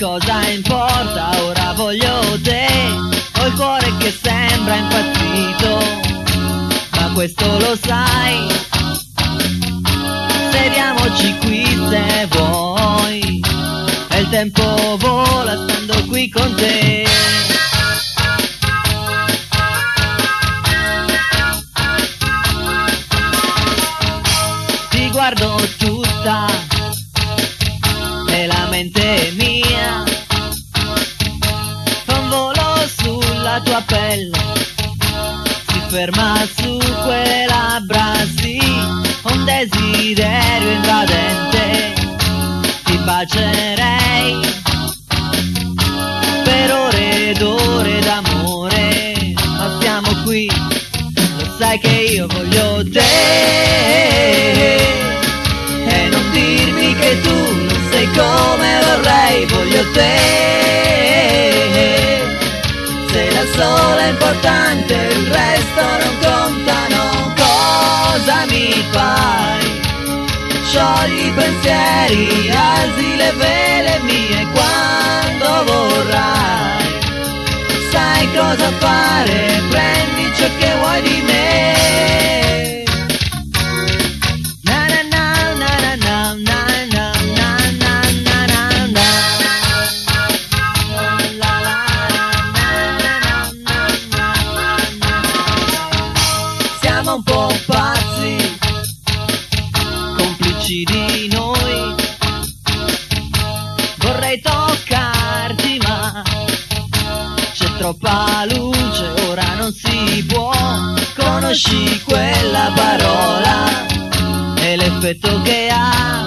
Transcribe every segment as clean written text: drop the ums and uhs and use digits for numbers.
cosa importa, ora voglio te. Ho il cuore che sembra impazzito, ma questo lo sai. Sediamoci qui se vuoi, e il tempo vola stando qui con te. Ti guardo tutta e la mente mia fa un volo sulla tua pelle, si ferma su quelle labbra, sì, un desiderio invadente. Ti bacerei per ore ed ore d'amore, ma siamo qui, lo sai che io voglio te. E non dirmi che tu non sei come vorrei, voglio te. Sei la sola importante, il resto non contano. Cosa mi fai? Sciogli i pensieri, alzi le vele mie quando vorrai. Sai cosa fare, prendi ciò che vuoi di me. Siamo un po' pazzi, complici di noi. Vorrei toccarti ma c'è troppa luce, ora non si può. Conosci quella parola e l'effetto che ha,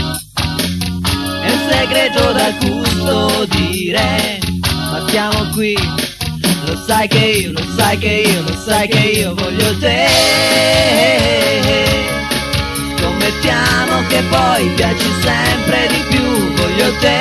è un segreto da custodire, ma siamo qui. Lo sai che io, lo sai che io, lo sai che io voglio te. Scommettiamo che poi piaci sempre di più, voglio te.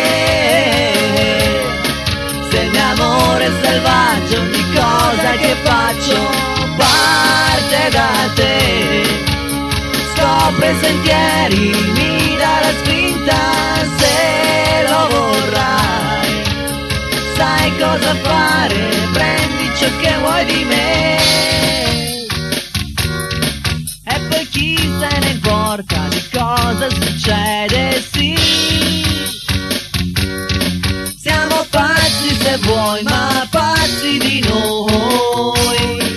Sei il mio amore selvaggio, ogni cosa che faccio parte da te. Scopre sentieri, mi dà la spinta se lo vorrai. Sai cosa fare, prendi ciò che vuoi di me. E poi chi se ne importa di cosa succede, sì. Siamo pazzi se vuoi, ma pazzi di noi.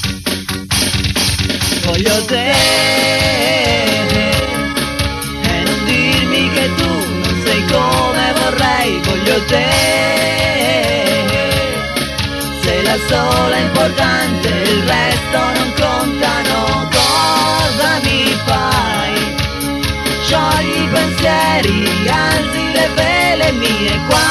Voglio te, e non dirmi che tu non sei come vorrei, voglio te. Sei la sola importante, il resto non contano. Cosa mi fai? Sciogli i pensieri, alzi le vele mie qua.